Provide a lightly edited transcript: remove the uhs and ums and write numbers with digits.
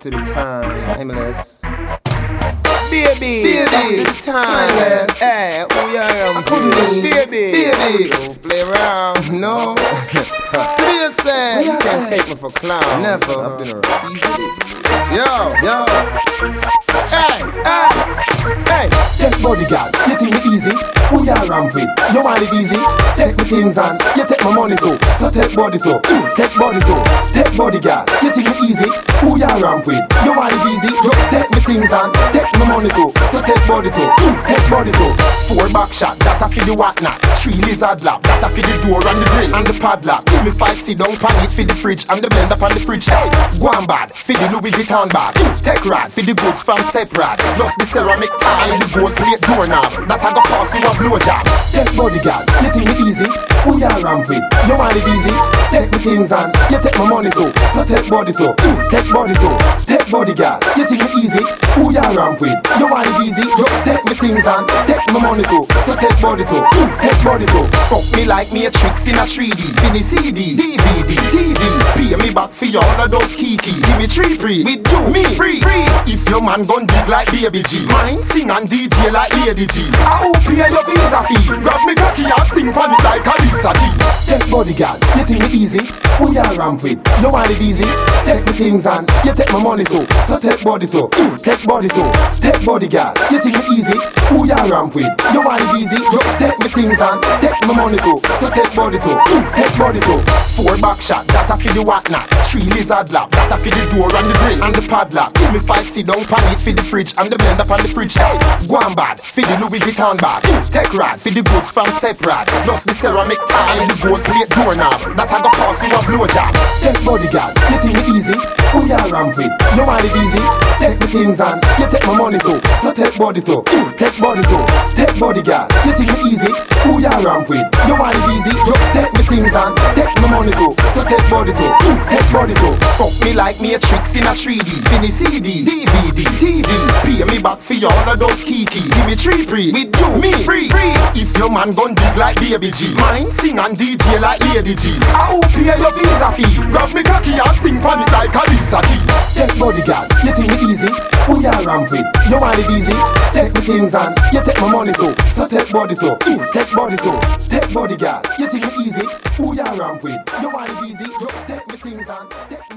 to the time, timeless. Baby, to the timeless. Hey, who you am? Baby, don't play around. No. Seriously, you can't take me for clown. Never. I've been around. Yo. Hey. Take bodyguard, you think me easy? Who ya ramp with? You want it easy? Take me things and you take my money too. So take body too. Take body too. Take bodyguard, you think me easy? Who ya ramp with? You want it easy? You take me things and take my money too. So take body too. Take body too. 4 back shot, that a for the whatnot. 3 lizard lap, that a for the door and the grill and the padlock. Give me 5 sit down pan it for the fridge and the blender on the fridge. Hey, go on bad for the Louis Vuitton bag. Take rad for the goods from separate. Plus the ceramic tile, the gold plate doorknob. That I go cost you a blowjob. Take bodyguard, you think me easy? Who ya ramp with? You want it easy? Take me things and you take my money too. So take body too. Take body too. Take bodyguard, you think me easy? Who ya ramp with? You want it easy? You take me things and take my money too. So take body too. Take body too. Fuck me like me a tricks in a 3D. Fini CD, DVD, TV. Pay me back for all of those kiki. Give me 3 free. With you, me free. If your man gun big like Baby G, mine sing and DJ like Lady G. I hope pay your visa fee. Grab me cocky and sing on it like Alisa D. Take bodyguard, you think me easy? Who ya ramp with? You want it easy? Take me things and you take my money too. So take body too. Take body too. Take bodyguard, you think me easy? Who ya ramp with? You want it easy? You take me things and take my money too. So take body too. Take body too. 4 back shot, that a for the whatnot. 3 lizard lap, that a for the door and the grill and the padlock. Give me 5 sit down pan it for the fridge and the blender on the fridge. Hey, go on bad for the Louis Vuitton bag. Take rad for the goods from separate. Plus the ceramic tile, the gold plate doorknob. That I go cost you a blowjob. Take bodyguard, you think me easy? Who ya ramp with? You want it easy? Take me things and you take my money too. So take body too. Take body too. Take bodyguard, you think me easy? Who ya ramp with? You want it easy? You take me things and take my money too. So take body too. Take body too. Fuck me like me a tricks in a 3D. Fini CD, DVD, TV. Pay me back for all of those kiki. Give me 3 free. With you, me free. If your man gun big like Baby G, mine sing and DJ like Lady G. I hope pay your visa fee. Grab me cocky and sing on it like Alisa D. Take bodyguard, you think me easy? Who ya ramp with? You want it easy? Take me things and you take my money too. So take body too. Take body too. Take bodyguard, you think me easy? Who ya ramp with? You want it easy? You take me things and take